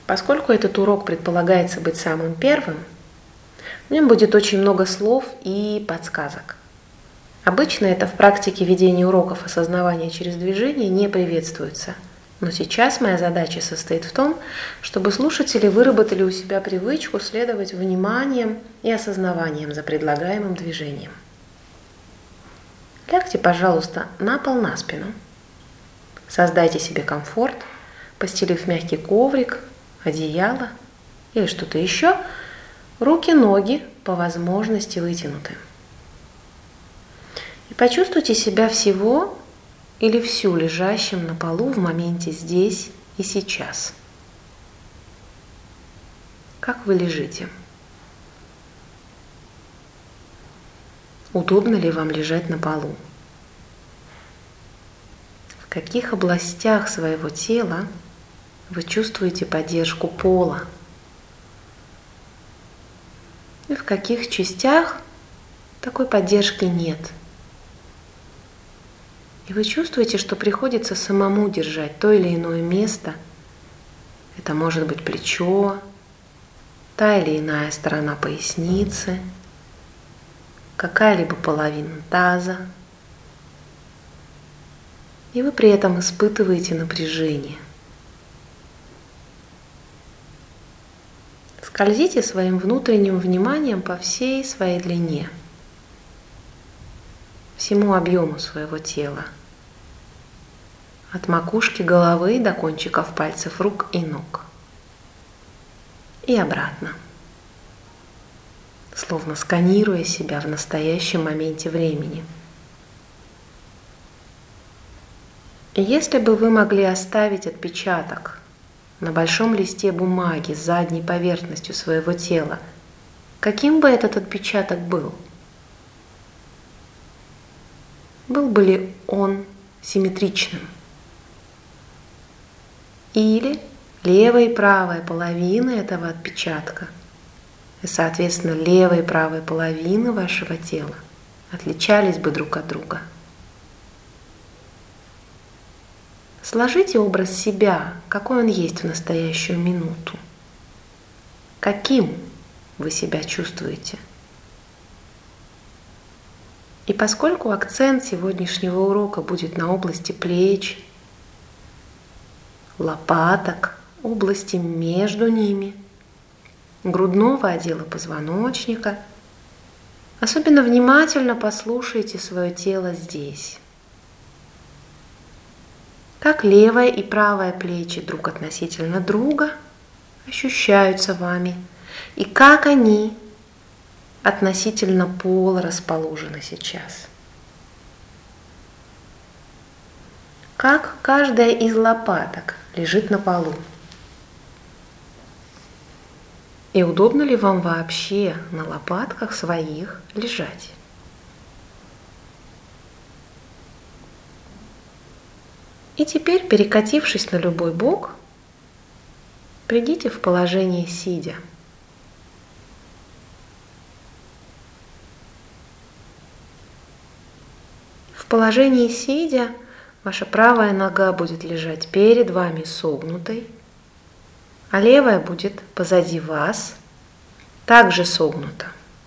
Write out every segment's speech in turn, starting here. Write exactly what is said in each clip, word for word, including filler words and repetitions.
Поскольку этот урок предполагается быть самым первым, в нем будет очень много слов и подсказок. Обычно это в практике ведения уроков осознавания через движение не приветствуется. Но сейчас моя задача состоит в том, чтобы слушатели выработали у себя привычку следовать вниманием и осознаванием за предлагаемым движением. Лягте, пожалуйста, на пол на спину. Создайте себе комфорт, постелив мягкий коврик, одеяло или что-то еще. Руки-ноги по возможности вытянуты. И почувствуйте себя всего или всю лежащим на полу в моменте здесь и сейчас. Как вы лежите? Удобно ли вам лежать на полу? В каких областях своего тела вы чувствуете поддержку пола? И в каких частях такой поддержки нет? И вы чувствуете, что приходится самому держать то или иное место. Это может быть плечо, та или иная сторона поясницы, какая-либо половина таза. И вы при этом испытываете напряжение. Скользите своим внутренним вниманием по всей своей длине, всему объему своего тела. От макушки головы до кончиков пальцев рук и ног. И обратно. Словно сканируя себя в настоящем моменте времени. И если бы вы могли оставить отпечаток на большом листе бумаги с задней поверхностью своего тела, каким бы этот отпечаток был? Был бы ли он симметричным? Или левая и правая половины этого отпечатка, и, соответственно, левая и правая половины вашего тела отличались бы друг от друга. Сложите образ себя, какой он есть в настоящую минуту. Каким вы себя чувствуете? И поскольку акцент сегодняшнего урока будет на области плеч, лопаток, области между ними, грудного отдела позвоночника, особенно внимательно послушайте свое тело здесь. Как левая и правая плечи друг относительно друга ощущаются вами, и как они относительно пола расположены сейчас. Как каждая из лопаток лежит на полу. И удобно ли вам вообще на лопатках своих лежать? И теперь, перекатившись на любой бок, придите в положение сидя. В положении сидя ваша правая нога будет лежать перед вами согнутой, а левая будет позади вас, также согнута.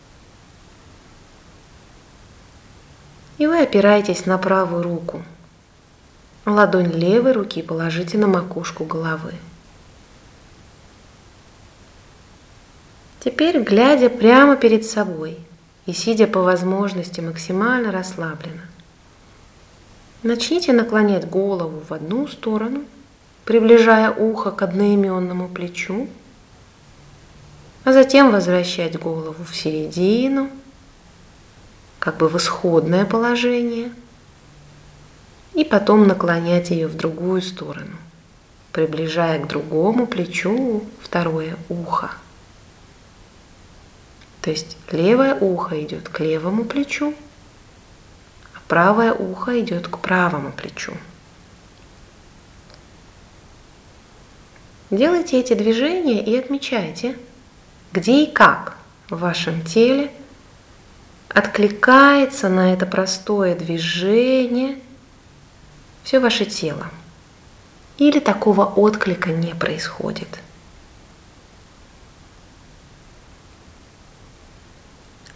И вы опираетесь на правую руку. Ладонь левой руки положите на макушку головы. Теперь, глядя прямо перед собой и сидя по возможности максимально расслабленно, начните наклонять голову в одну сторону, приближая ухо к одноименному плечу, а затем возвращать голову в середину, как бы в исходное положение, и потом наклонять ее в другую сторону, приближая к другому плечу второе ухо. То есть левое ухо идет к левому плечу, а правое ухо идет к правому плечу. Делайте эти движения и отмечайте, где и как в вашем теле откликается на это простое движение все ваше тело. Или такого отклика не происходит.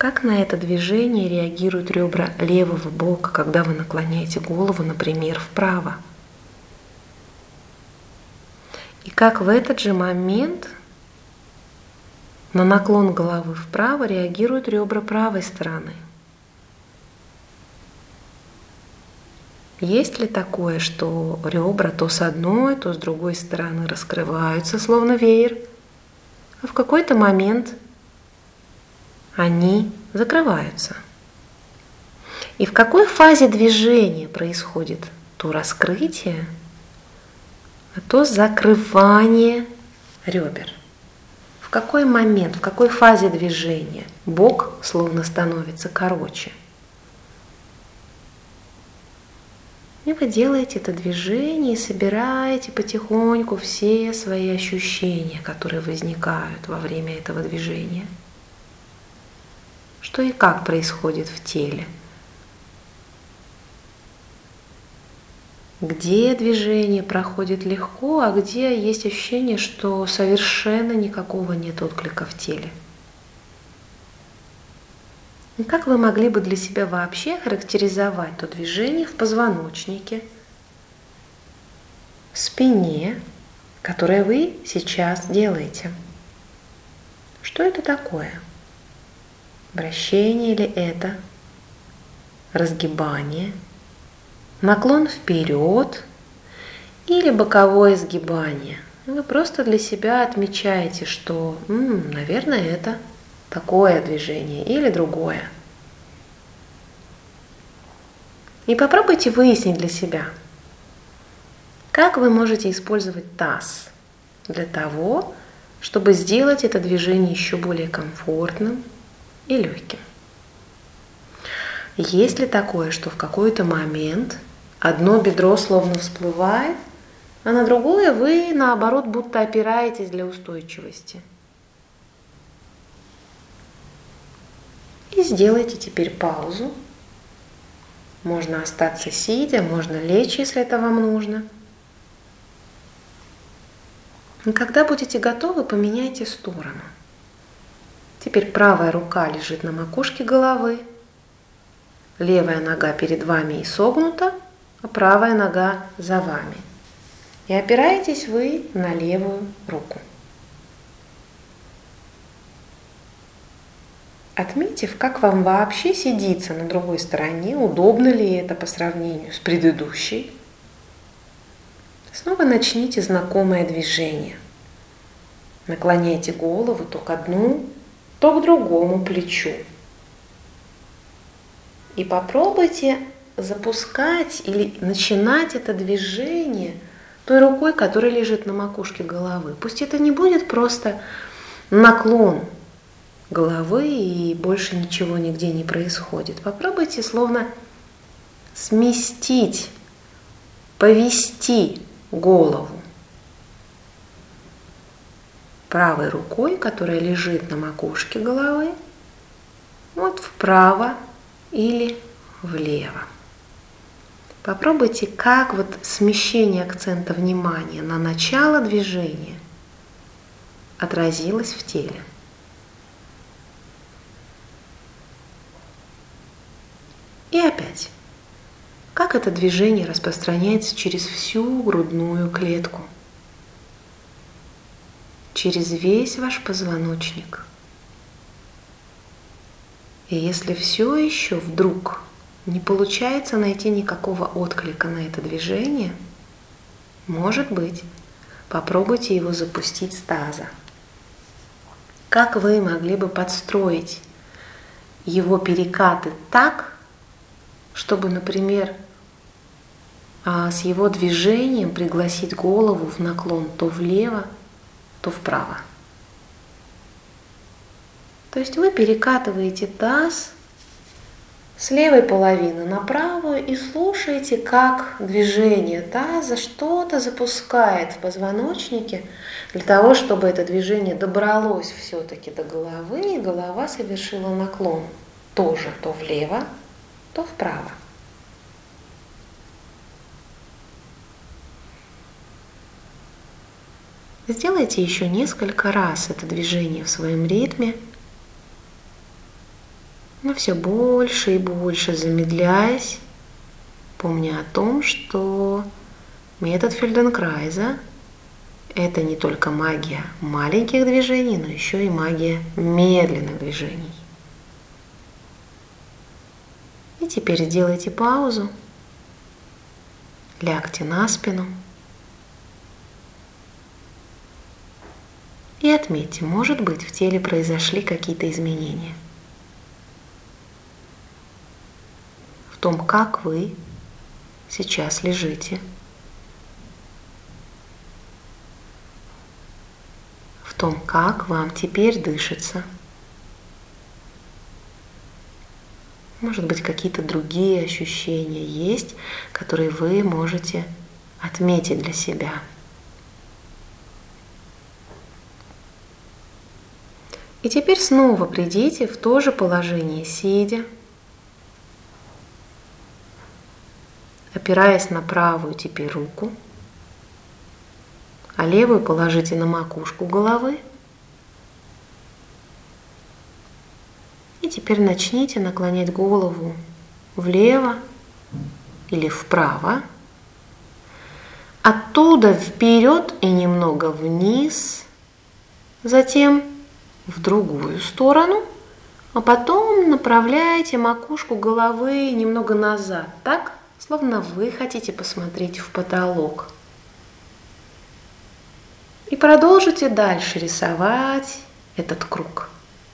Как на это движение реагируют ребра левого бока, когда вы наклоняете голову, например, вправо? И как в этот же момент на наклон головы вправо реагируют ребра правой стороны? Есть ли такое, что ребра то с одной, то с другой стороны раскрываются, словно веер, а в какой-то момент они закрываются? И в какой фазе движения происходит то раскрытие, а то закрывание ребер? В какой момент, в какой фазе движения бок словно становится короче? И вы делаете это движение и собираете потихоньку все свои ощущения, которые возникают во время этого движения. Что и как происходит в теле. Где движение проходит легко, а где есть ощущение, что совершенно никакого нет отклика в теле. И как вы могли бы для себя вообще характеризовать то движение в позвоночнике, в спине, которое вы сейчас делаете? Что это такое? Вращение или это разгибание, наклон вперед или боковое сгибание? Вы просто для себя отмечаете, что, м, наверное, это такое движение или другое. И попробуйте выяснить для себя, как вы можете использовать таз для того, чтобы сделать это движение еще более комфортным и легким. Есть ли такое, что в какой-то момент одно бедро словно всплывает, а на другое вы, наоборот, будто опираетесь для устойчивости? И сделайте теперь паузу. Можно остаться сидя, можно лечь, если это вам нужно. И когда будете готовы, поменяйте сторону. Теперь правая рука лежит на макушке головы, левая нога перед вами и согнута, а правая нога за вами. И опираетесь вы на левую руку. Отметив, как вам вообще сидится на другой стороне, удобно ли это по сравнению с предыдущей, снова начните знакомое движение. Наклоняйте голову то к одному, то к другому плечу. И попробуйте запускать или начинать это движение той рукой, которая лежит на макушке головы. Пусть это не будет просто наклон головы и больше ничего нигде не происходит. Попробуйте словно сместить, повести голову правой рукой, которая лежит на макушке головы, вот вправо или влево. Попробуйте, как вот смещение акцента внимания на начало движения отразилось в теле. И опять, как это движение распространяется через всю грудную клетку, через весь ваш позвоночник. И если все еще вдруг не получается найти никакого отклика на это движение, может быть, попробуйте его запустить с таза. Как вы могли бы подстроить его перекаты так, чтобы, например, с его движением пригласить голову в наклон то влево, то вправо. То есть вы перекатываете таз с левой половины на правую и слушаете, как движение таза что-то запускает в позвоночнике для того, чтобы это движение добралось все-таки до головы, и голова совершила наклон тоже то влево, то вправо. Сделайте еще несколько раз это движение в своем ритме. Но все больше и больше замедляясь, помня о том, что метод Фельденкрайза – это не только магия маленьких движений, но еще и магия медленных движений. И теперь сделайте паузу, лягте на спину и отметьте, может быть, в теле произошли какие-то изменения. В том, как вы сейчас лежите, в том, как вам теперь дышится. Может быть, какие-то другие ощущения есть, которые вы можете отметить для себя. И теперь снова придите в то же положение сидя, опираясь на правую теперь руку, а левую положите на макушку головы. И теперь начните наклонять голову влево или вправо, оттуда вперед и немного вниз, затем в другую сторону, а потом направляйте макушку головы немного назад, так, словно вы хотите посмотреть в потолок. И продолжите дальше рисовать этот круг.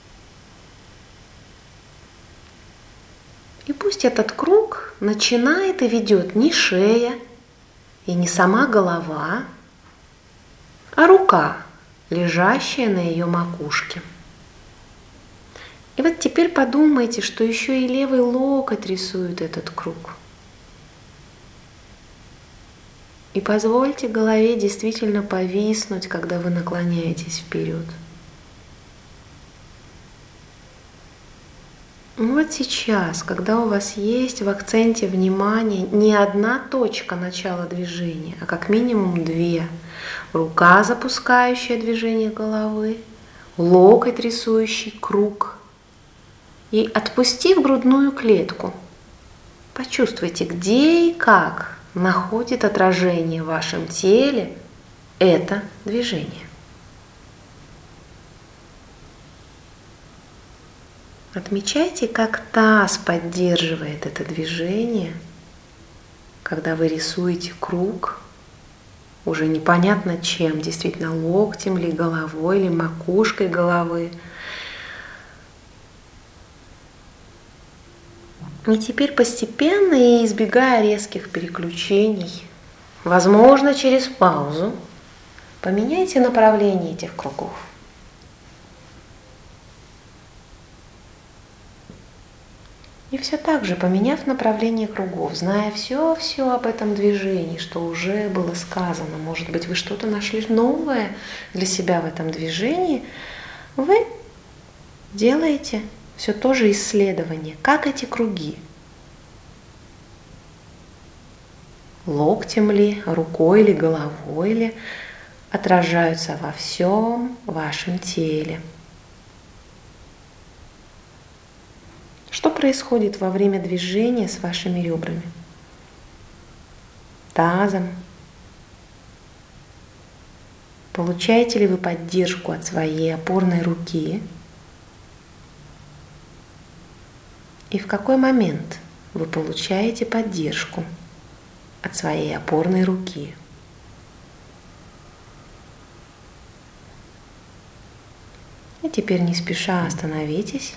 И пусть этот круг начинает и ведет не шея и не сама голова, а рука, лежащая на ее макушке. И вот теперь подумайте, что еще и левый локоть рисует этот круг. И позвольте голове действительно повиснуть, когда вы наклоняетесь вперед. Вот сейчас, когда у вас есть в акценте внимания не одна точка начала движения, а как минимум две. Рука, запускающая движение головы, локоть, рисующий круг. И отпустив грудную клетку, почувствуйте, где и как находит отражение в вашем теле это движение. Отмечайте, как таз поддерживает это движение, когда вы рисуете круг, уже непонятно чем, действительно локтем ли, головой или макушкой головы. И теперь постепенно и избегая резких переключений, возможно, через паузу, поменяйте направление этих кругов. И все так же, поменяв направление кругов, зная все-все об этом движении, что уже было сказано, может быть, вы что-то нашли новое для себя в этом движении, вы делаете все то же исследование, как эти круги. Локтем ли, рукой ли, головой ли отражаются во всем вашем теле. Что происходит во время движения с вашими ребрами? Тазом? Получаете ли вы поддержку от своей опорной руки? И в какой момент вы получаете поддержку от своей опорной руки? И теперь не спеша остановитесь.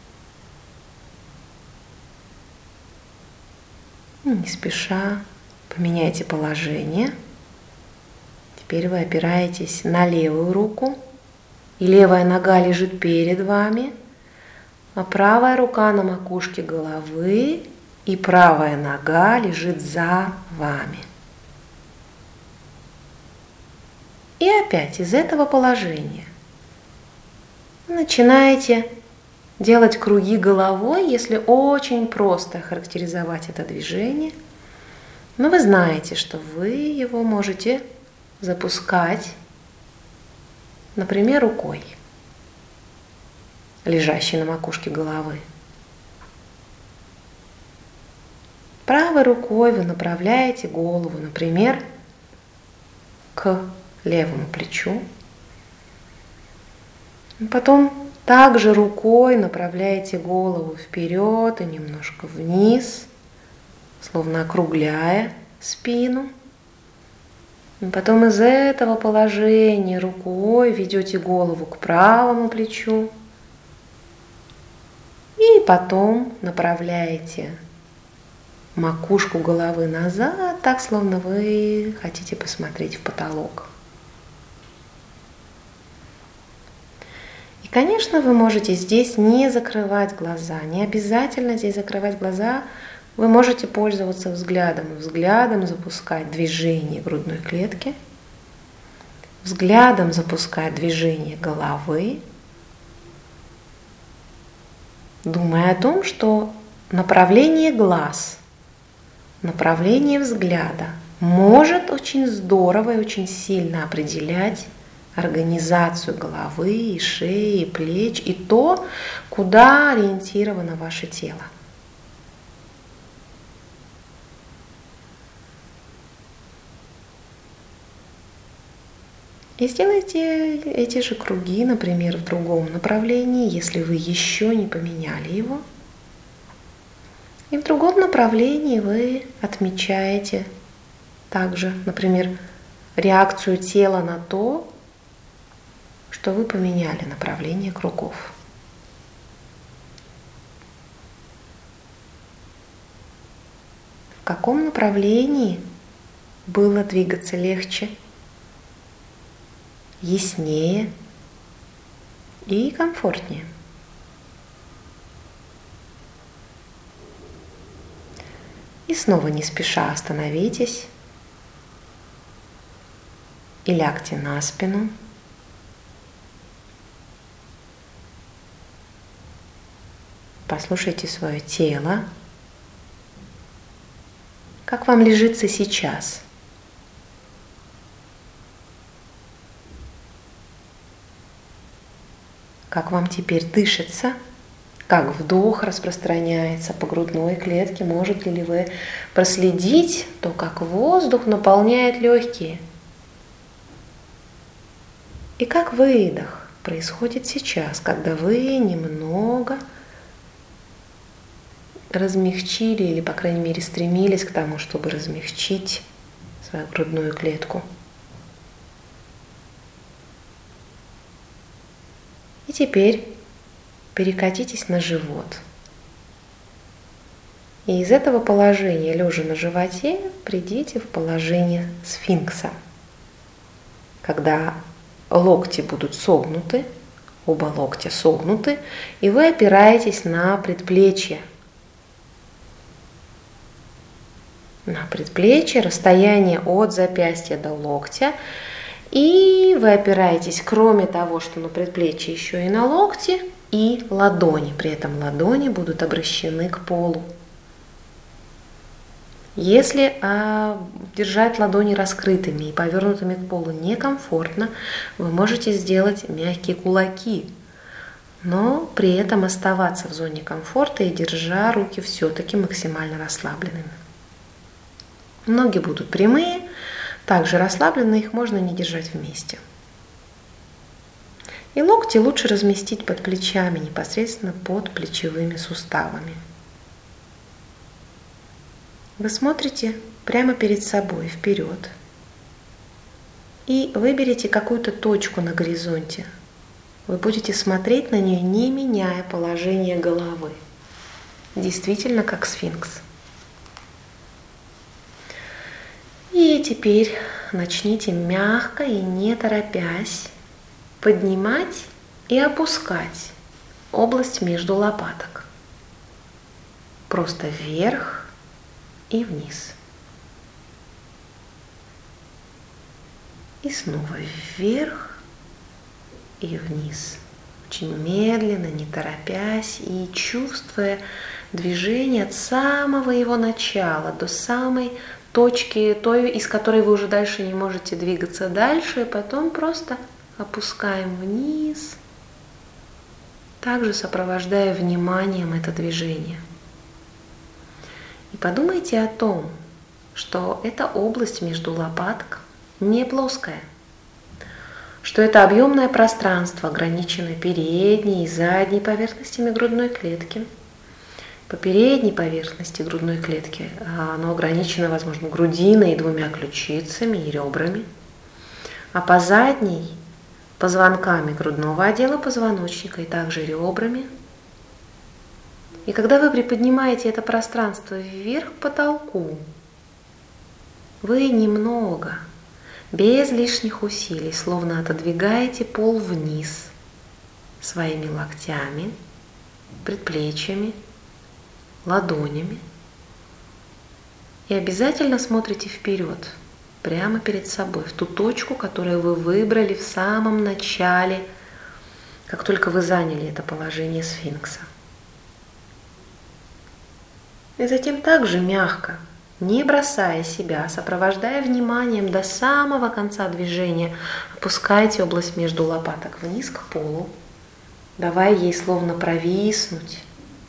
Не спеша поменяйте положение. Теперь вы опираетесь на левую руку, и левая нога лежит перед вами, а правая рука на макушке головы, и правая нога лежит за вами. И опять из этого положения начинаете делать круги головой, если очень просто характеризовать это движение. Но вы знаете, что вы его можете запускать, например, рукой, лежащей на макушке головы. Правой рукой вы направляете голову, например, к левому плечу. Потом также рукой направляете голову вперед и немножко вниз, словно округляя спину. И потом из этого положения рукой ведете голову к правому плечу. И потом направляете макушку головы назад, так, словно вы хотите посмотреть в потолок. И, конечно, вы можете здесь не закрывать глаза. Не обязательно здесь закрывать глаза. Вы можете пользоваться взглядом. Взглядом запускать движение грудной клетки. Взглядом запускать движение головы. Думая о том, что направление глаз, направление взгляда может очень здорово и очень сильно определять организацию головы, и шеи, и плеч, и то, куда ориентировано ваше тело. И сделайте эти же круги, например, в другом направлении, если вы еще не поменяли его. И в другом направлении вы отмечаете также, например, реакцию тела на то, что вы поменяли направление кругов. В каком направлении было двигаться легче, яснее и комфортнее? И снова не спеша остановитесь и лягте на спину. Послушайте свое тело. Как вам лежится сейчас? Как вам теперь дышится? Как вдох распространяется по грудной клетке? Можете ли вы проследить то, как воздух наполняет легкие? И как выдох происходит сейчас, когда вы немного размягчили или, по крайней мере, стремились к тому, чтобы размягчить свою грудную клетку. И теперь перекатитесь на живот. И из этого положения, лежа на животе, придите в положение сфинкса, когда локти будут согнуты, оба локтя согнуты, и вы опираетесь на предплечье. На предплечье, расстояние от запястья до локтя. И вы опираетесь, кроме того, что на предплечье, еще и на локти и ладони. При этом ладони будут обращены к полу. Если а, держать ладони раскрытыми и повернутыми к полу некомфортно, вы можете сделать мягкие кулаки, но при этом оставаться в зоне комфорта и держа руки все-таки максимально расслабленными. Ноги будут прямые, также расслабленные, их можно не держать вместе. И локти лучше разместить под плечами, непосредственно под плечевыми суставами. Вы смотрите прямо перед собой, вперед. И выберите какую-то точку на горизонте. Вы будете смотреть на нее, не меняя положение головы. Действительно, как сфинкс. И теперь начните мягко и не торопясь поднимать и опускать область между лопаток. Просто вверх и вниз. И снова вверх и вниз. Очень медленно, не торопясь и чувствуя движение от самого его начала до самой точки, той, из которой вы уже дальше не можете двигаться дальше, и потом просто опускаем вниз, также сопровождая вниманием это движение. И подумайте о том, что эта область между лопаток не плоская, что это объемное пространство, ограниченное передней и задней поверхностями грудной клетки. По передней поверхности грудной клетки оно ограничено, возможно, грудиной и двумя ключицами и ребрами, а по задней – позвонками грудного отдела позвоночника и также ребрами. И когда вы приподнимаете это пространство вверх к потолку, вы немного, без лишних усилий, словно отодвигаете пол вниз своими локтями, предплечьями, ладонями и обязательно смотрите вперед, прямо перед собой, в ту точку, которую вы выбрали в самом начале, как только вы заняли это положение сфинкса. И затем также мягко, не бросая себя, сопровождая вниманием до самого конца движения, опускайте область между лопаток вниз к полу, давая ей словно провиснуть.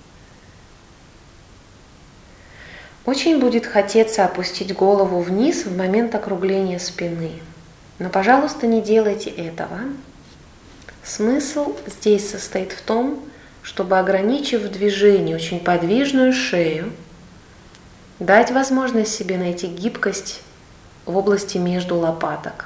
Очень будет хотеться опустить голову вниз в момент округления спины, но, пожалуйста, не делайте этого. Смысл здесь состоит в том, чтобы, ограничив в движении очень подвижную шею, дать возможность себе найти гибкость в области между лопаток.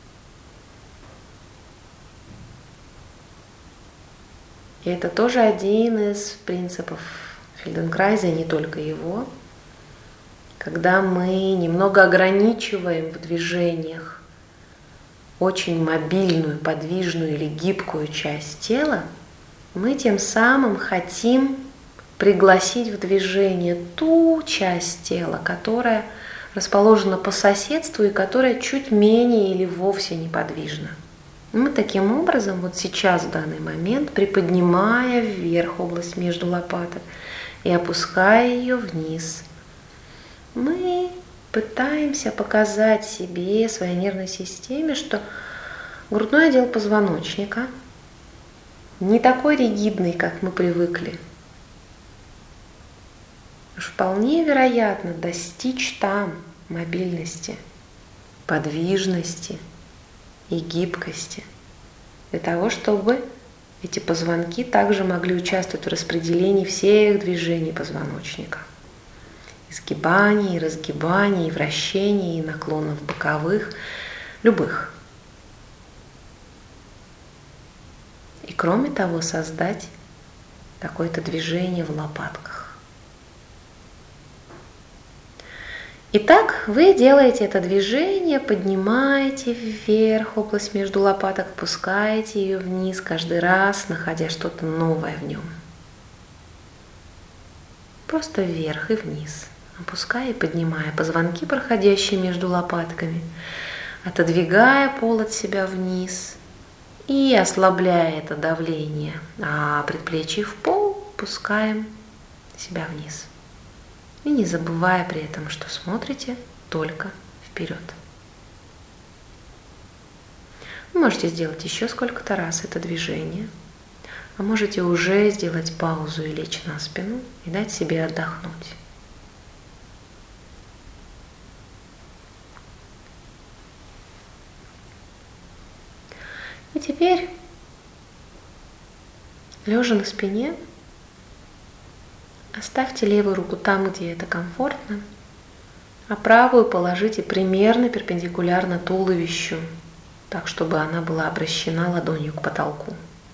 И это тоже один из принципов Фельденкрайза, и не только его. Когда мы немного ограничиваем в движениях очень мобильную, подвижную или гибкую часть тела, мы тем самым хотим пригласить в движение ту часть тела, которая расположена по соседству и которая чуть менее или вовсе неподвижна. Мы таким образом, вот сейчас, в данный момент, приподнимая вверх область между лопаток и опуская ее вниз, мы пытаемся показать себе, своей нервной системе, что грудной отдел позвоночника не такой ригидный, как мы привыкли. Уж вполне вероятно достичь там мобильности, подвижности и гибкости для того, чтобы эти позвонки также могли участвовать в распределении всех движений позвоночника. Изгибаний, разгибаний, вращений, наклонов боковых, любых. И кроме того, создать какое-то движение в лопатках. Итак, вы делаете это движение, поднимаете вверх область между лопаток, опускаете ее вниз каждый раз, находя что-то новое в нем. Просто вверх и вниз. Опуская и поднимая позвонки, проходящие между лопатками, отодвигая пол от себя вниз и ослабляя это давление, а предплечье в пол, пускаем себя вниз. И не забывая при этом, что смотрите только вперед. Вы можете сделать еще сколько-то раз это движение, а можете уже сделать паузу и лечь на спину и дать себе отдохнуть. И теперь, лежа на спине, оставьте левую руку там, где это комфортно, а правую положите примерно перпендикулярно туловищу, так, чтобы она была обращена ладонью к потолку.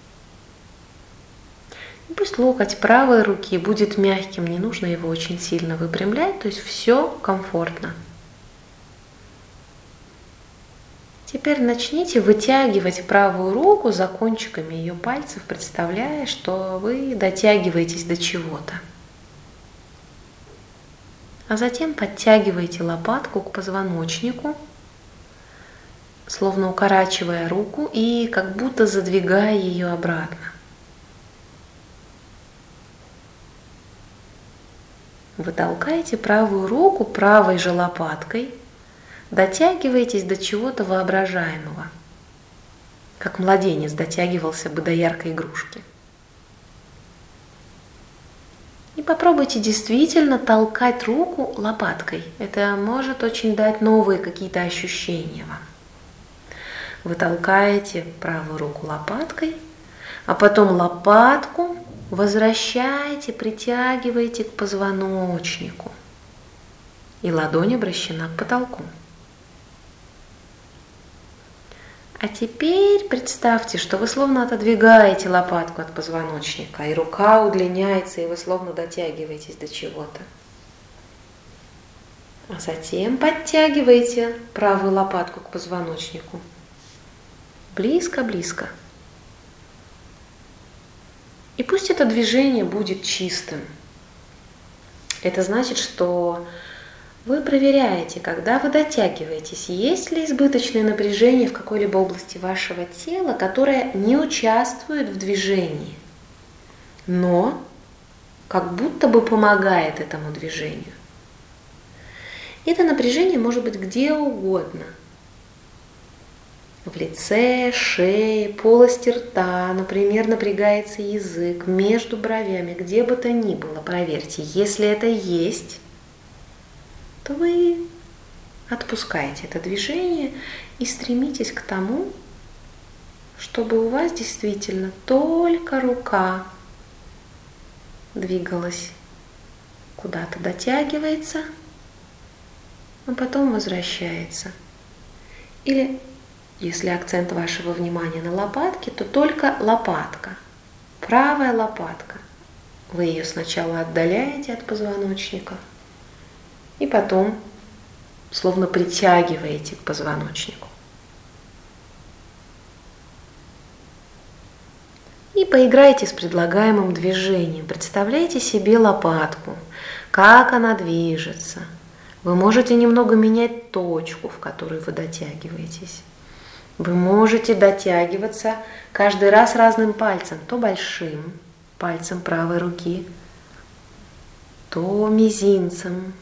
И пусть локоть правой руки будет мягким, не нужно его очень сильно выпрямлять, то есть все комфортно. Теперь начните вытягивать правую руку за кончиками ее пальцев, представляя, что вы дотягиваетесь до чего-то. А затем подтягивайте лопатку к позвоночнику, словно укорачивая руку и как будто задвигая ее обратно. Вы толкаете правую руку правой же лопаткой, дотягиваетесь до чего-то воображаемого, как младенец дотягивался бы до яркой игрушки. И попробуйте действительно толкать руку лопаткой. Это может очень дать новые какие-то ощущения вам. Вы толкаете правую руку лопаткой, а потом лопатку возвращаете, притягиваете к позвоночнику. И ладонь обращена к потолку. А теперь представьте, что вы словно отодвигаете лопатку от позвоночника, и рука удлиняется, и вы словно дотягиваетесь до чего-то. А затем подтягиваете правую лопатку к позвоночнику. Близко-близко. И пусть это движение будет чистым. Это значит, что вы проверяете, когда вы дотягиваетесь, есть ли избыточное напряжение в какой-либо области вашего тела, которое не участвует в движении, но как будто бы помогает этому движению. Это напряжение может быть где угодно. В лице, шее, полости рта, например, напрягается язык, между бровями, где бы то ни было, проверьте. Если это есть, то вы отпускаете это движение и стремитесь к тому, чтобы у вас действительно только рука двигалась, куда-то дотягивается, а потом возвращается. Или, если акцент вашего внимания на лопатке, то только лопатка, правая лопатка. Вы ее сначала отдаляете от позвоночника, и потом словно притягиваете к позвоночнику. И поиграйте с предлагаемым движением. Представляйте себе лопатку, как она движется. Вы можете немного менять точку, в которую вы дотягиваетесь. Вы можете дотягиваться каждый раз разным пальцем, то большим пальцем правой руки, то мизинцем,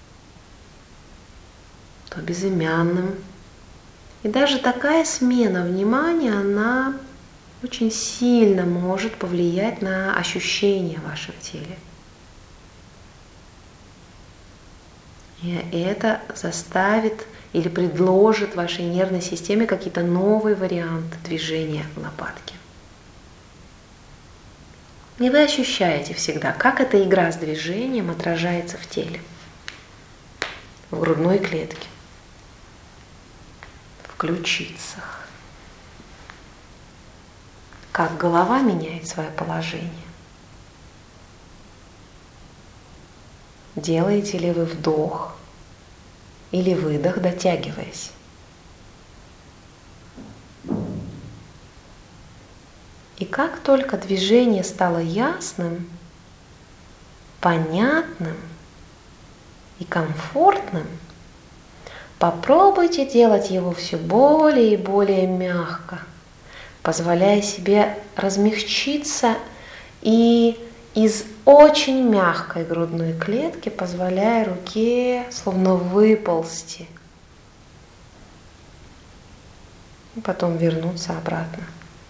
то безымянным. И даже такая смена внимания, она очень сильно может повлиять на ощущения в вашем теле. И это заставит или предложит вашей нервной системе какие-то новые варианты движения лопатки. И вы ощущаете всегда, как эта игра с движением отражается в теле, в грудной клетке, в ключицах, как голова меняет свое положение. Делаете ли вы вдох или выдох, дотягиваясь? И как только движение стало ясным, понятным и комфортным, попробуйте делать его все более и более мягко, позволяя себе размягчиться и из очень мягкой грудной клетки, позволяя руке словно выползти и потом вернуться обратно.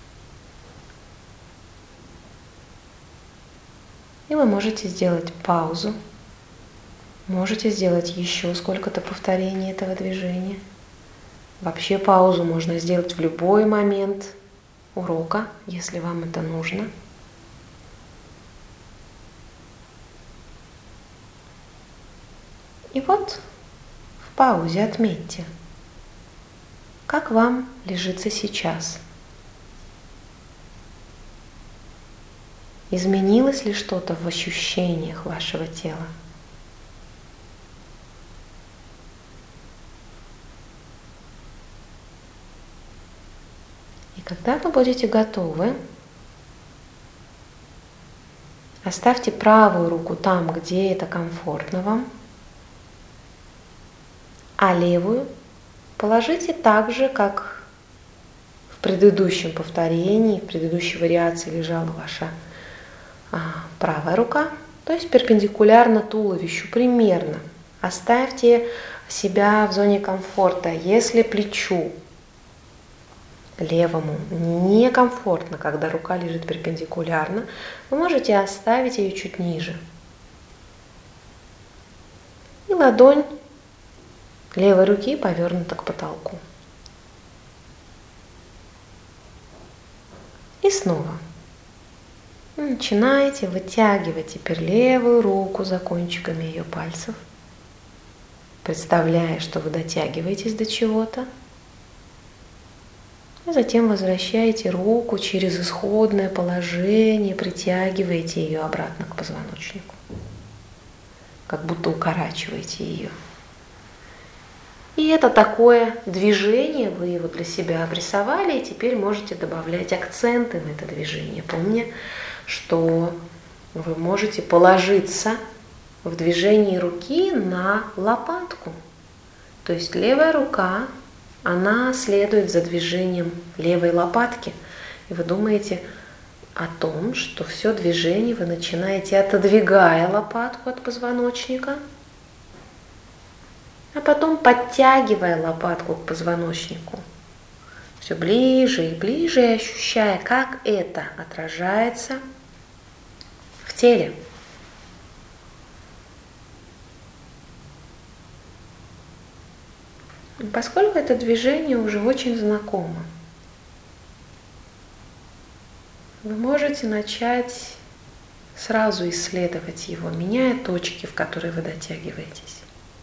И вы можете сделать паузу, можете сделать еще сколько-то повторений этого движения. Вообще паузу можно сделать в любой момент урока, если вам это нужно. И вот в паузе отметьте, как вам лежится сейчас. Изменилось ли что-то в ощущениях вашего тела? И когда вы будете готовы, оставьте правую руку там, где это комфортно вам, а левую положите так же, как в предыдущем повторении, в предыдущей вариации лежала ваша а, правая рука, то есть перпендикулярно туловищу примерно. Оставьте себя в зоне комфорта. Если плечу левому некомфортно, когда рука лежит перпендикулярно, вы можете оставить ее чуть ниже. ладонь левой руки повернута к потолку. И снова начинаете вытягивать теперь левую руку за кончиками ее пальцев, представляя, что вы дотягиваетесь до чего-то. И затем возвращаете руку через исходное положение, притягиваете ее обратно к позвоночнику, как будто укорачиваете ее. И это такое движение, вы его для себя обрисовали, и теперь можете добавлять акценты на это движение, помня, что вы можете положиться в движении руки на лопатку. То есть левая рука, она следует за движением левой лопатки. И вы думаете о том, что все движение вы начинаете, отодвигая лопатку от позвоночника, а потом подтягивая лопатку к позвоночнику. Все ближе и ближе, и ощущая, как это отражается в теле. Поскольку это движение уже очень знакомо, вы можете начать сразу исследовать его, меняя точки, в которые вы дотягиваетесь.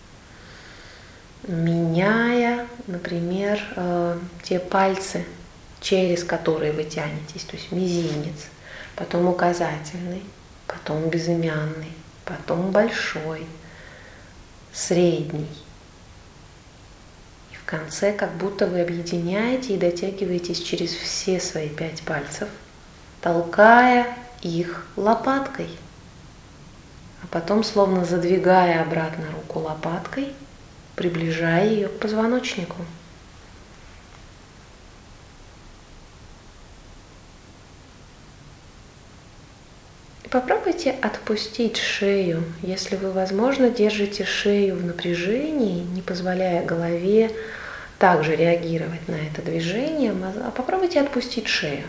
Меняя, например, те пальцы, через которые вы тянетесь, то есть мизинец, потом указательный, потом безымянный, потом большой, средний. И в конце как будто вы объединяете и дотягиваетесь через все свои пять пальцев, толкая их лопаткой, а потом словно задвигая обратно руку лопаткой, приближая ее к позвоночнику. И попробуйте отпустить шею, если вы, возможно, держите шею в напряжении, не позволяя голове также реагировать на это движение, а попробуйте отпустить шею.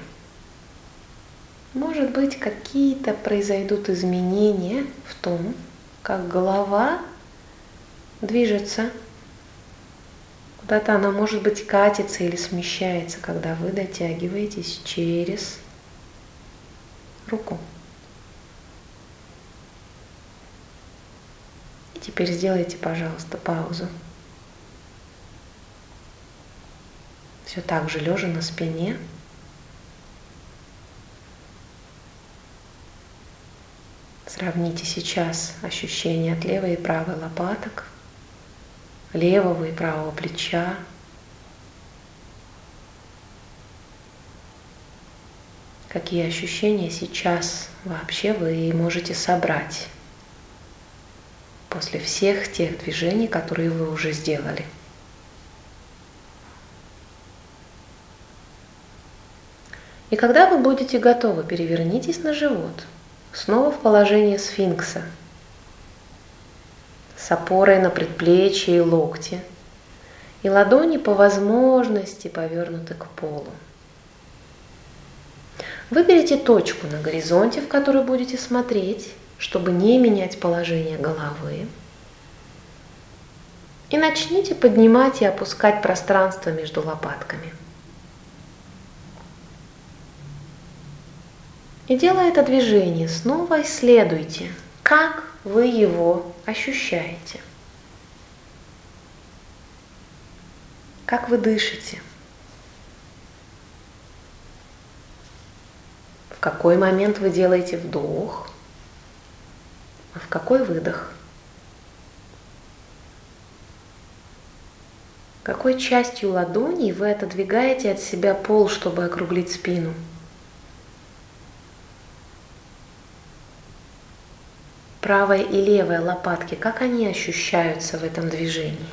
Может быть, какие-то произойдут изменения в том, как голова движется. Куда-то она, может быть, катится или смещается, когда вы дотягиваетесь через руку. И теперь сделайте, пожалуйста, паузу. Все так же лежа на спине. Сравните сейчас ощущения от левой и правой лопаток, левого и правого плеча. Какие ощущения сейчас вообще вы можете собрать после всех тех движений, которые вы уже сделали. И когда вы будете готовы, перевернитесь на живот, снова в положение сфинкса, с опорой на предплечье и локти, и ладони по возможности повернуты к полу. Выберите точку на горизонте, в которую будете смотреть, чтобы не менять положение головы. И начните поднимать и опускать пространство между лопатками. И делая это движение, снова исследуйте, как вы его ощущаете. Как вы дышите. В какой момент вы делаете вдох, а в какой выдох. Какой частью ладоней вы отодвигаете от себя пол, чтобы округлить спину. Правая и левая лопатки, как они ощущаются в этом движении?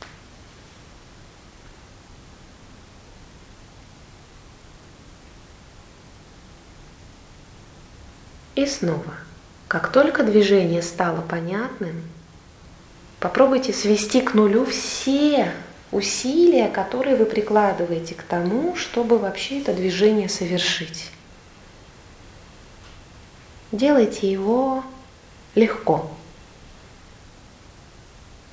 И снова, как только движение стало понятным, попробуйте свести к нулю все усилия, которые вы прикладываете к тому, чтобы вообще это движение совершить. Делайте его легко.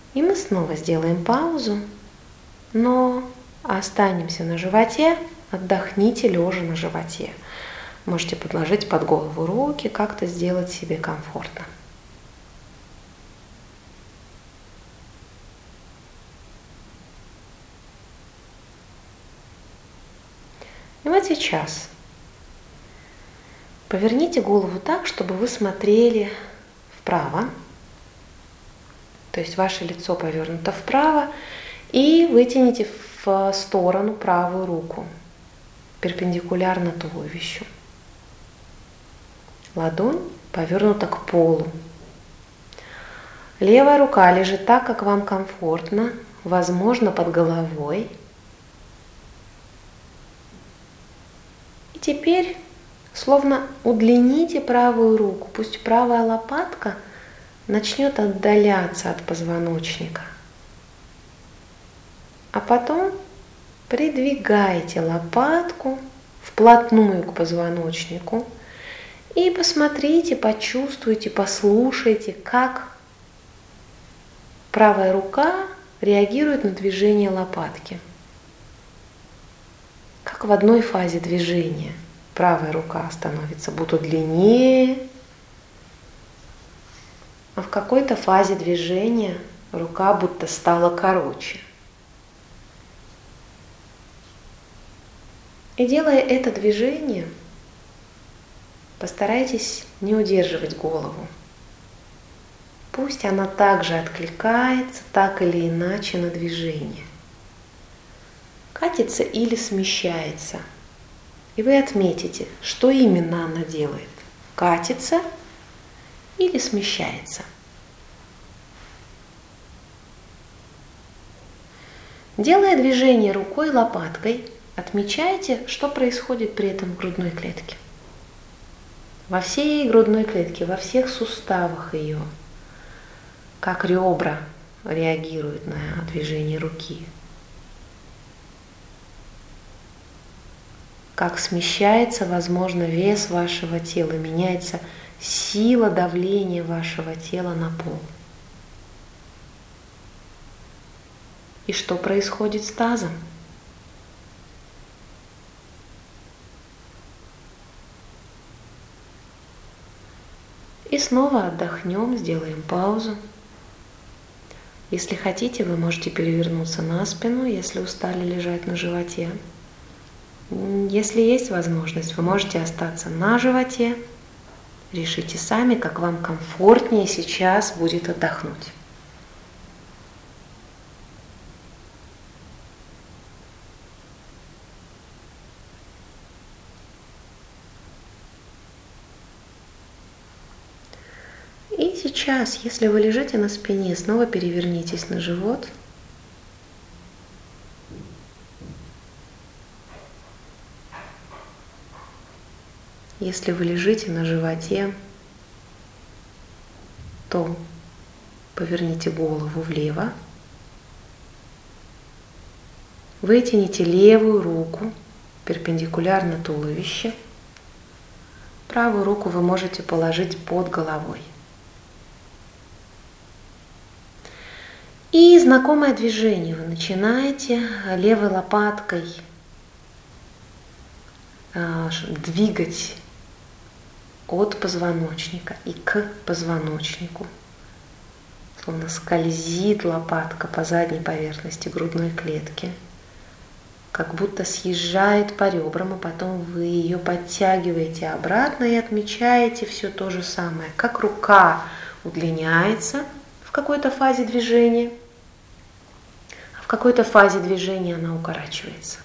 И мы снова сделаем паузу, но останемся на животе, отдохните лежа на животе. Можете подложить под голову руки, как-то сделать себе комфортно. И вот сейчас поверните голову так, чтобы вы смотрели вправо, то есть ваше лицо повернуто вправо, и вытяните в сторону правую руку, перпендикулярно туловищу. Ладонь повернута к полу. Левая рука лежит так, как вам комфортно, возможно, под головой. И теперь словно удлините правую руку, пусть правая лопатка начнет отдаляться от позвоночника. А потом придвигайте лопатку вплотную к позвоночнику и посмотрите, почувствуйте, послушайте, как правая рука реагирует на движение лопатки. Как в одной фазе движения правая рука становится будто длиннее, а в какой-то фазе движения рука будто стала короче. И делая это движение, постарайтесь не удерживать голову. Пусть она также откликается так или иначе на движение. Катится или смещается. И вы отметите, что именно она делает. Катится или смещается. Делая движение рукой, лопаткой, отмечайте, что происходит при этом в грудной клетке. Во всей грудной клетке, во всех суставах ее, как ребра реагируют на движение руки, как смещается, возможно, вес вашего тела, меняется сила давления вашего тела на пол. И что происходит с тазом? И снова отдохнем, сделаем паузу. Если хотите, вы можете перевернуться на спину, если устали лежать на животе. Если есть возможность, вы можете остаться на животе. Решите сами, как вам комфортнее сейчас будет отдохнуть. И сейчас, если вы лежите на спине, снова перевернитесь на живот. Если вы лежите на животе, то поверните голову влево. Вытяните левую руку перпендикулярно туловищу. Правую руку вы можете положить под головой. И знакомое движение вы начинаете левой лопаткой двигать от позвоночника и к позвоночнику. Словно скользит лопатка по задней поверхности грудной клетки, как будто съезжает по ребрам, а потом вы ее подтягиваете обратно и отмечаете все то же самое, как рука удлиняется в какой-то фазе движения, а в какой-то фазе движения она укорачивается.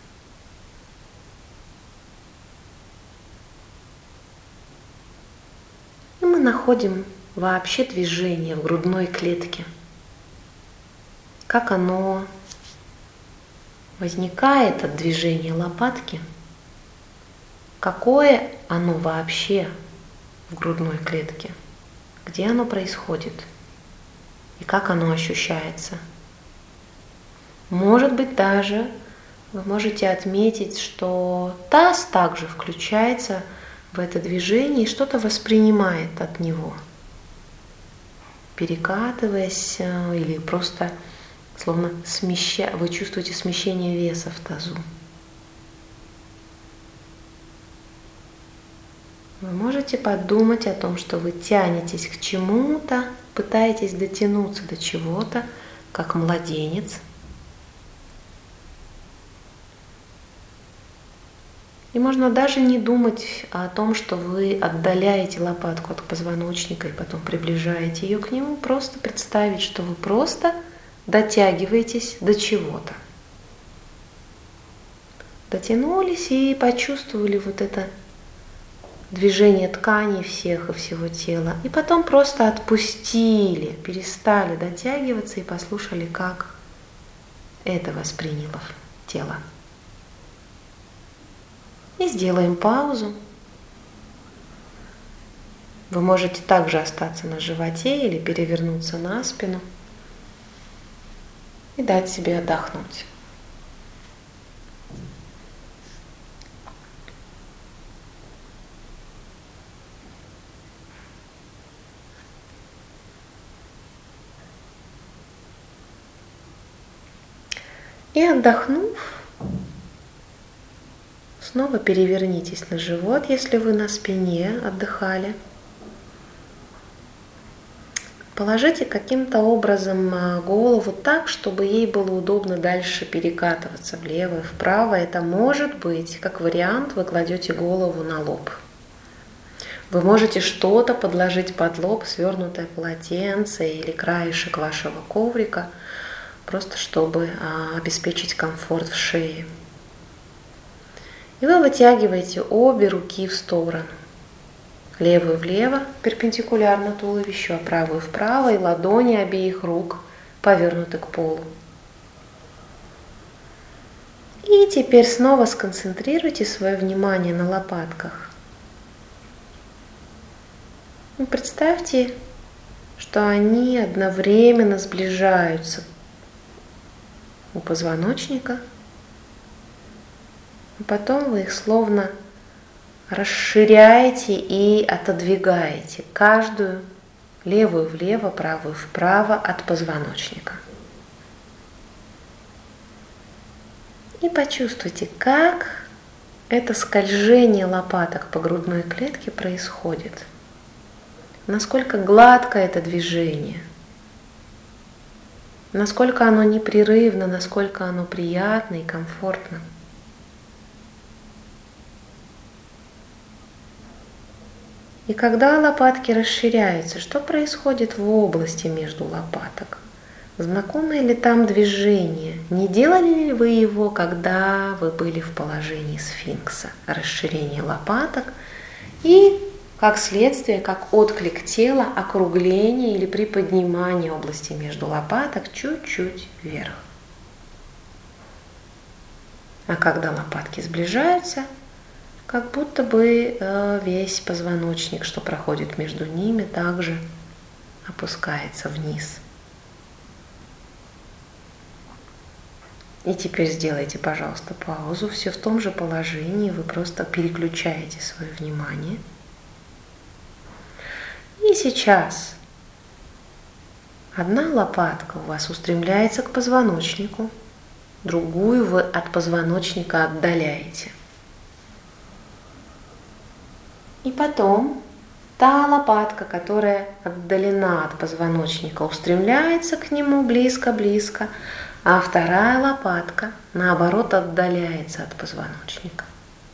И мы находим вообще движение в грудной клетке. Как оно возникает от движения лопатки, какое оно вообще в грудной клетке, где оно происходит и как оно ощущается. Может быть, даже вы можете отметить, что таз также включается в это движение и что-то воспринимает от него. перекатываясь или просто словно смеща... вы чувствуете смещение веса в тазу. Вы можете подумать о том, что вы тянетесь к чему-то, пытаетесь дотянуться до чего-то, как младенец. И можно даже не думать о том, что вы отдаляете лопатку от позвоночника и потом приближаете ее к нему. Просто представить, что вы просто дотягиваетесь до чего-то. Дотянулись и почувствовали вот это движение тканей всех и всего тела. И потом просто отпустили, перестали дотягиваться и послушали, как это восприняло тело. И сделаем паузу. Вы можете также остаться на животе или перевернуться на спину и дать себе отдохнуть. И отдохнув, снова перевернитесь на живот, если вы на спине отдыхали. Положите каким-то образом голову так, чтобы ей было удобно дальше перекатываться влево и вправо. Это может быть, как вариант, вы кладете голову на лоб. Вы можете что-то подложить под лоб, свернутое полотенце или краешек вашего коврика, просто чтобы обеспечить комфорт в шее. И вы вытягиваете обе руки в сторону. Левую влево, перпендикулярно туловищу, а правую вправо, и ладони обеих рук повернуты к полу. И теперь снова сконцентрируйте свое внимание на лопатках. И представьте, что они одновременно сближаются у позвоночника, а потом вы их словно расширяете и отодвигаете каждую левую влево, правую вправо от позвоночника. И почувствуйте, как это скольжение лопаток по грудной клетке происходит. Насколько гладко это движение. Насколько оно непрерывно, насколько оно приятно и комфортно. И когда лопатки расширяются, что происходит в области между лопаток? Знакомое ли там движение? Не делали ли вы его, когда вы были в положении сфинкса? Расширение лопаток и, как следствие, как отклик тела, округление или приподнимание области между лопаток чуть-чуть вверх. А когда лопатки сближаются, как будто бы весь позвоночник, что проходит между ними, также опускается вниз. И теперь сделайте, пожалуйста, паузу. Все в том же положении. Вы просто переключаете свое внимание. И сейчас одна лопатка у вас устремляется к позвоночнику, другую вы от позвоночника отдаляете. И потом та лопатка, которая отдалена от позвоночника, устремляется к нему близко-близко, а вторая лопатка, наоборот, отдаляется от позвоночника.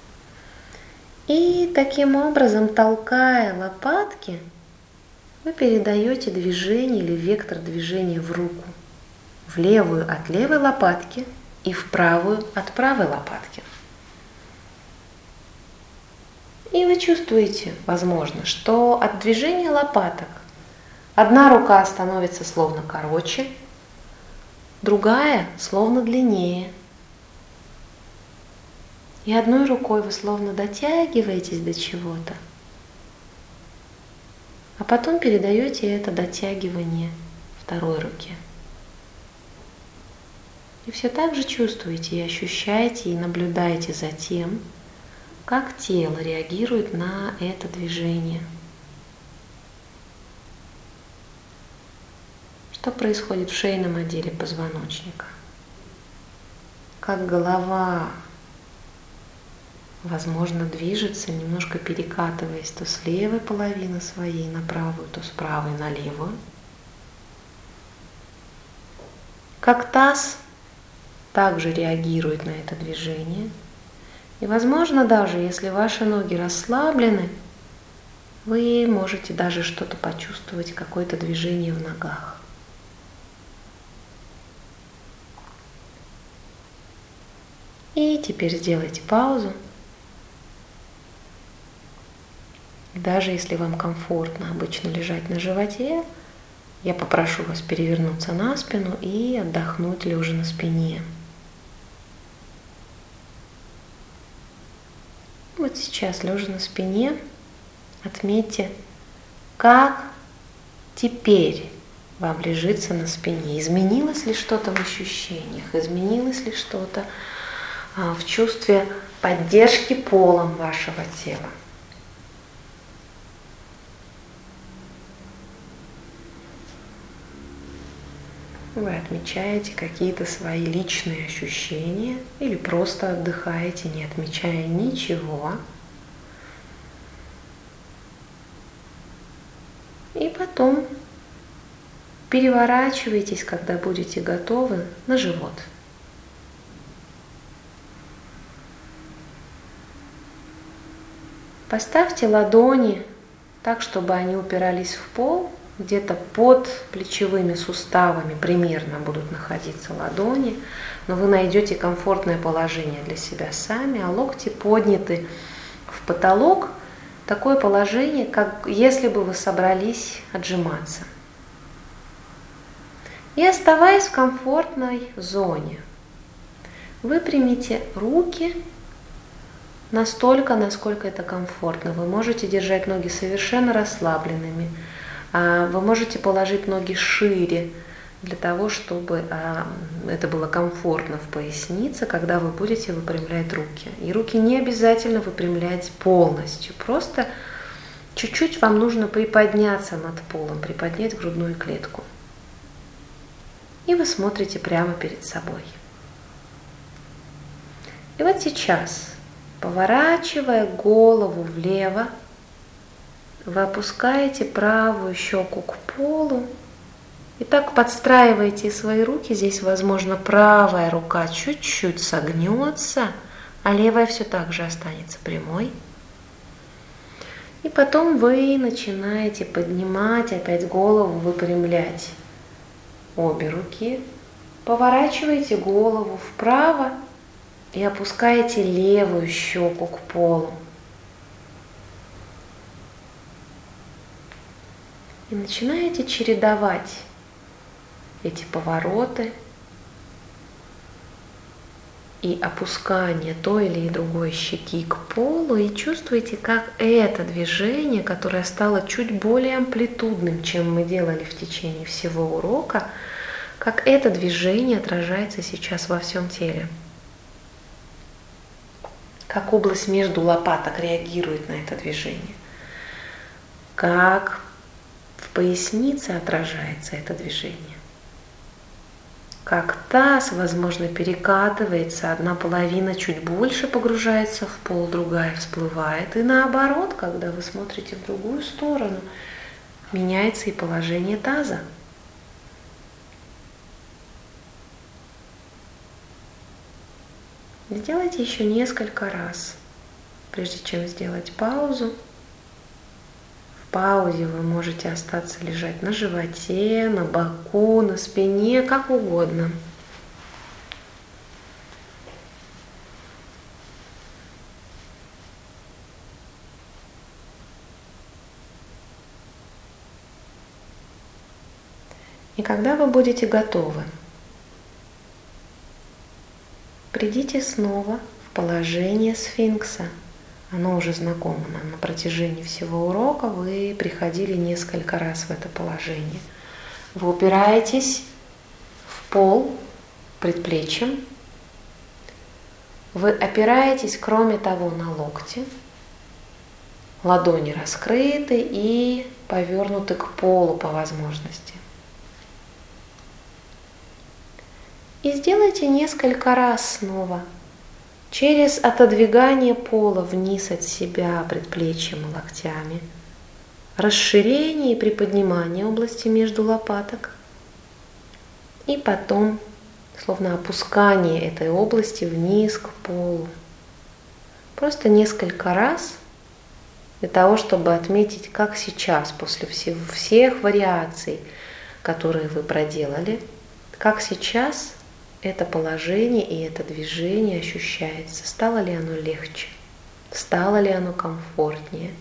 И таким образом, толкая лопатки, вы передаете движение или вектор движения в руку. В левую от левой лопатки и в правую от правой лопатки. И вы чувствуете, возможно, что от движения лопаток одна рука становится словно короче, другая словно длиннее. И одной рукой вы словно дотягиваетесь до чего-то, а потом передаете это дотягивание второй руке. И все так же чувствуете и ощущаете, и наблюдаете за тем, как тело реагирует на это движение. Что происходит в шейном отделе позвоночника? Как голова, возможно, движется, немножко перекатываясь то с левой половины своей на правую, то с правой на левую. Как таз также реагирует на это движение. И, возможно, даже если ваши ноги расслаблены, вы можете даже что-то почувствовать, какое-то движение в ногах. И теперь сделайте паузу. И даже если вам комфортно обычно лежать на животе, я попрошу вас перевернуться на спину и отдохнуть лежа на спине. Вот сейчас, лежа на спине, отметьте, как теперь вам лежится на спине. Изменилось ли что-то в ощущениях? Изменилось ли что-то а, в чувстве поддержки полом вашего тела? Вы отмечаете какие-то свои личные ощущения или просто отдыхаете, не отмечая ничего. И потом переворачивайтесь, когда будете готовы, на живот. Поставьте ладони так, чтобы они упирались в пол. Где-то под плечевыми суставами примерно будут находиться ладони, но вы найдете комфортное положение для себя сами, а локти подняты в потолок. Такое положение, как если бы вы собрались отжиматься. И оставаясь в комфортной зоне, выпрямите руки настолько, насколько это комфортно. Вы можете держать ноги совершенно расслабленными. Вы можете положить ноги шире, для того, чтобы это было комфортно в пояснице, когда вы будете выпрямлять руки. И руки не обязательно выпрямлять полностью, просто чуть-чуть вам нужно приподняться над полом, приподнять грудную клетку. И вы смотрите прямо перед собой. И вот сейчас, поворачивая голову влево, вы опускаете правую щеку к полу и так подстраиваете свои руки. Здесь, возможно, правая рука чуть-чуть согнется, а левая все так же останется прямой. И потом вы начинаете поднимать опять голову, выпрямлять обе руки. Поворачиваете голову вправо и опускаете левую щеку к полу. И начинаете чередовать эти повороты и опускание той или другой щеки к полу, и чувствуете, как это движение, которое стало чуть более амплитудным, чем мы делали в течение всего урока, как это движение отражается сейчас во всем теле. Как область между лопаток реагирует на это движение. Как в пояснице отражается это движение. Как таз, возможно, перекатывается, одна половина чуть больше погружается в пол, другая всплывает. И наоборот, когда вы смотрите в другую сторону, меняется и положение таза. Сделайте еще несколько раз, прежде чем сделать паузу. В паузе вы можете остаться лежать на животе, на боку, на спине, как угодно. И когда вы будете готовы, придите снова в положение сфинкса. Оно уже знакомо нам на протяжении всего урока. Вы приходили несколько раз в это положение. Вы упираетесь в пол предплечьем. Вы опираетесь, кроме того, на локти. Ладони раскрыты и повернуты к полу по возможности. И сделайте несколько раз снова. Через отодвигание пола вниз от себя предплечьем и локтями. Расширение и приподнимание области между лопаток. И потом, словно опускание этой области вниз к полу. Просто несколько раз для того, чтобы отметить, как сейчас, после всех, всех вариаций, которые вы проделали, как сейчас это положение и это движение ощущается. Стало ли оно легче? Стало ли оно комфортнее?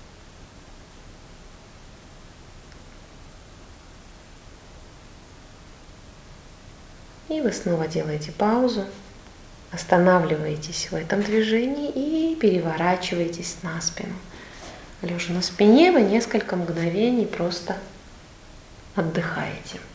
И вы снова делаете паузу, останавливаетесь в этом движении и переворачиваетесь на спину. Лежа на спине, вы несколько мгновений просто отдыхаете.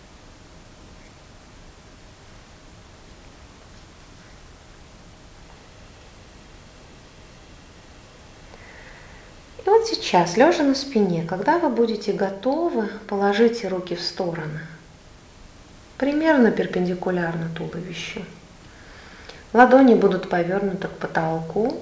И вот сейчас, лежа на спине, когда вы будете готовы, положите руки в стороны, примерно перпендикулярно туловищу. Ладони будут повернуты к потолку.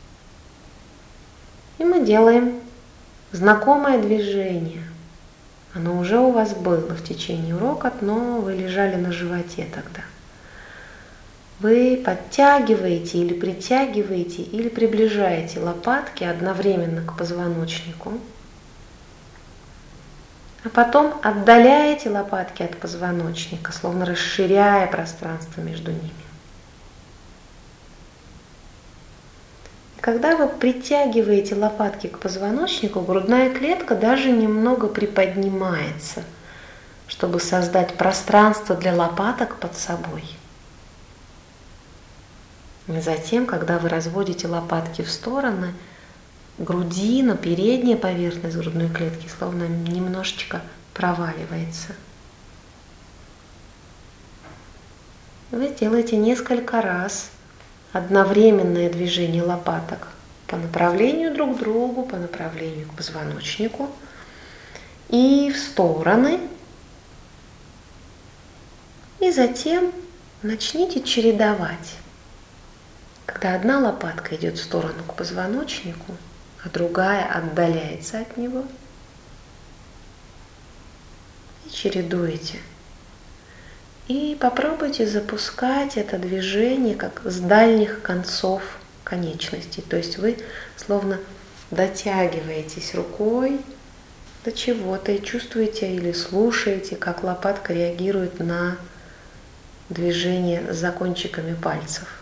И мы делаем знакомое движение. Оно уже у вас было в течение урока, но вы лежали на животе тогда. Вы подтягиваете или притягиваете, или приближаете лопатки одновременно к позвоночнику. А потом отдаляете лопатки от позвоночника, словно расширяя пространство между ними. И когда вы притягиваете лопатки к позвоночнику, грудная клетка даже немного приподнимается, чтобы создать пространство для лопаток под собой. И затем, когда вы разводите лопатки в стороны, грудина, передняя поверхность грудной клетки словно немножечко проваливается. Вы делаете несколько раз одновременное движение лопаток по направлению друг к другу, по направлению к позвоночнику и в стороны. И затем начните чередовать. Когда одна лопатка идет в сторону к позвоночнику, а другая отдаляется от него, и чередуете. И попробуйте запускать это движение как с дальних концов конечностей. То есть вы словно дотягиваетесь рукой до чего-то и чувствуете или слушаете, как лопатка реагирует на движение с кончиками пальцев.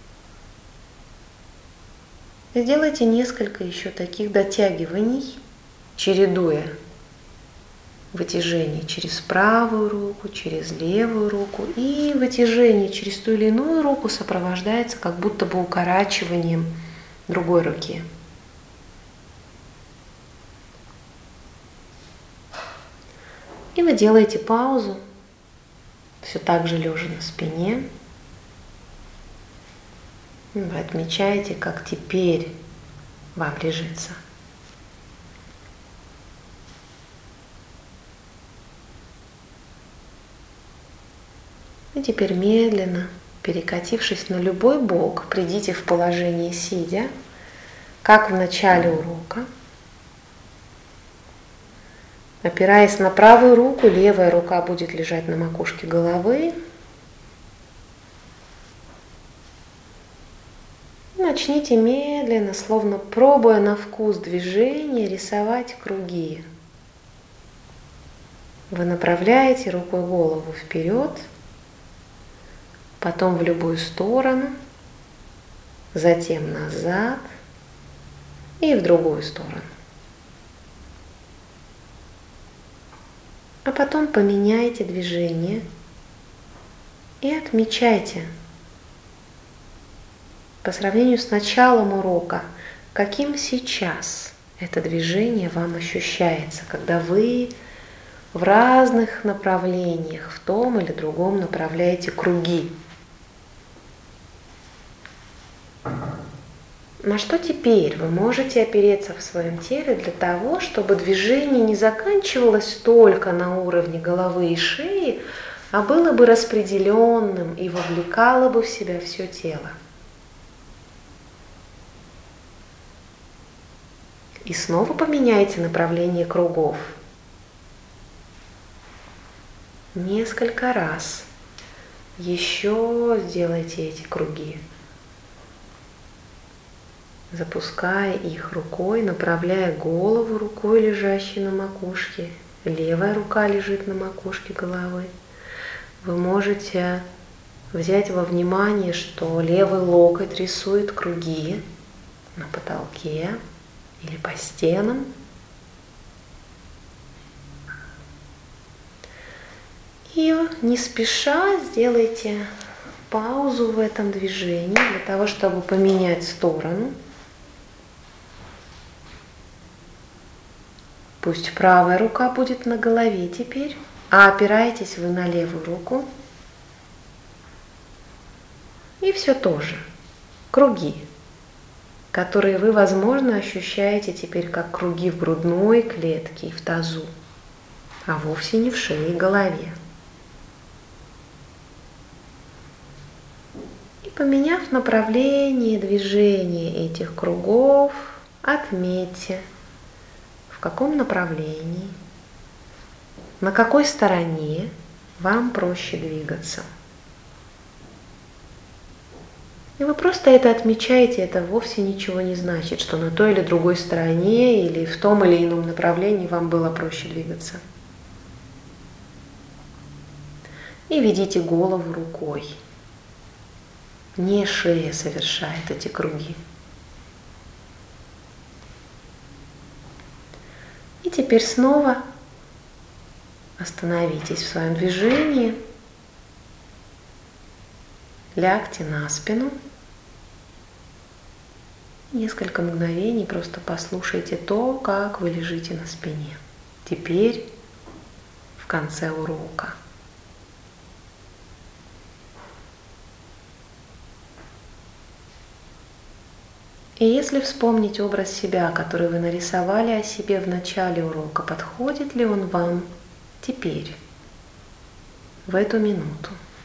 Сделайте несколько еще таких дотягиваний, чередуя вытяжение через правую руку, через левую руку, и вытяжение через ту или иную руку сопровождается как будто бы укорачиванием другой руки. И вы делаете паузу, все так же лежа на спине. Вы отмечаете, как теперь вам лежится. И теперь медленно, перекатившись на любой бок, придите в положение сидя, как в начале урока. Опираясь на правую руку, левая рука будет лежать на макушке головы. Начните медленно, словно пробуя на вкус движения, рисовать круги. Вы направляете рукой голову вперед, потом в любую сторону, затем назад и в другую сторону. А потом поменяйте движение и отмечайте по сравнению с началом урока, каким сейчас это движение вам ощущается, когда вы в разных направлениях, в том или другом направляете круги. На что теперь вы можете опереться в своем теле для того, чтобы движение не заканчивалось только на уровне головы и шеи, а было бы распределенным и вовлекало бы в себя все тело. И снова поменяйте направление кругов. Несколько раз еще сделайте эти круги, запуская их рукой, направляя голову рукой, лежащей на макушке. Левая рука лежит на макушке головы. Вы можете взять во внимание, что левый локоть рисует круги на потолке или по стенам. И не спеша сделайте паузу в этом движении для того, чтобы поменять сторону. Пусть правая рука будет на голове теперь, а опираетесь вы на левую руку. И все то же. Круги, которые вы, возможно, ощущаете теперь как круги в грудной клетке и в тазу, а вовсе не в шее и голове. И поменяв направление движения этих кругов, отметьте, в каком направлении, на какой стороне вам проще двигаться. И вы просто это отмечаете, это вовсе ничего не значит, что на той или другой стороне или в том или ином направлении вам было проще двигаться. И ведите голову рукой. Не шея совершает эти круги. И теперь снова остановитесь в своем движении. Лягте на спину. Несколько мгновений просто послушайте то, как вы лежите на спине. Теперь в конце урока. И если вспомнить образ себя, который вы нарисовали о себе в начале урока, подходит ли он вам теперь, в эту минуту?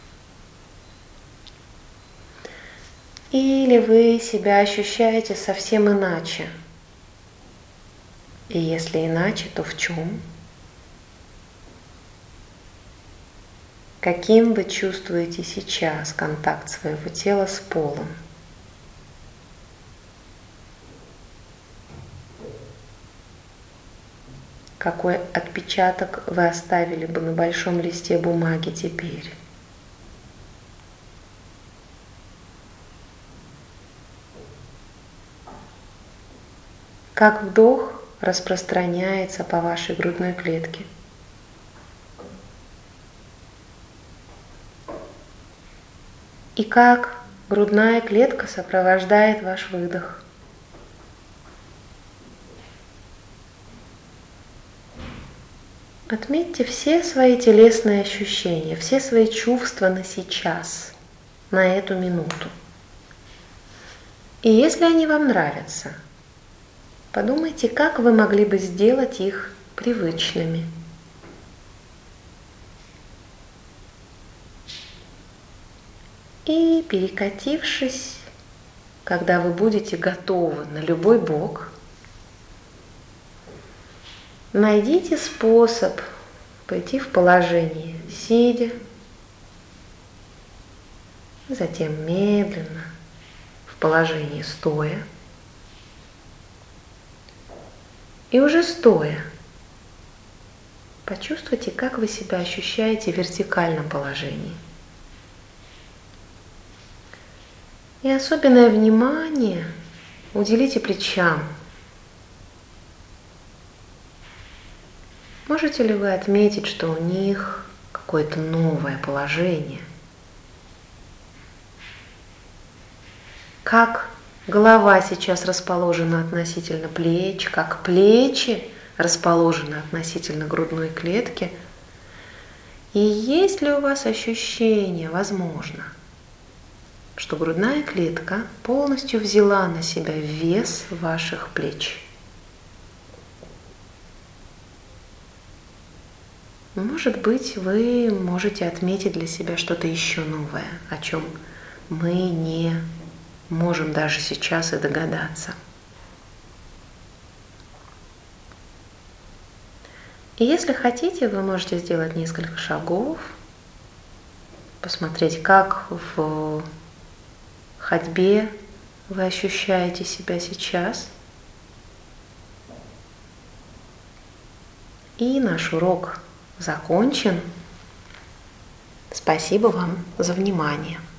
Или вы себя ощущаете совсем иначе? И если иначе, то в чем? Каким вы чувствуете сейчас контакт своего тела с полом? Какой отпечаток вы оставили бы на большом листе бумаги теперь? Как вдох распространяется по вашей грудной клетке? И как грудная клетка сопровождает ваш выдох? Отметьте все свои телесные ощущения, все свои чувства на сейчас, на эту минуту. И если они вам нравятся, подумайте, как вы могли бы сделать их привычными. И перекатившись, когда вы будете готовы на любой бок, найдите способ пойти в положение сидя, затем медленно в положении стоя. И уже стоя, почувствуйте, как вы себя ощущаете в вертикальном положении. И особенное внимание уделите плечам. Можете ли вы отметить, что у них какое-то новое положение? Как голова сейчас расположена относительно плеч, как плечи расположены относительно грудной клетки. И есть ли у вас ощущение, возможно, что грудная клетка полностью взяла на себя вес ваших плеч? Может быть, вы можете отметить для себя что-то еще новое, о чем мы не можем даже сейчас и догадаться. И если хотите, вы можете сделать несколько шагов, посмотреть, как в ходьбе вы ощущаете себя сейчас. И наш урок закончен. Спасибо вам за внимание.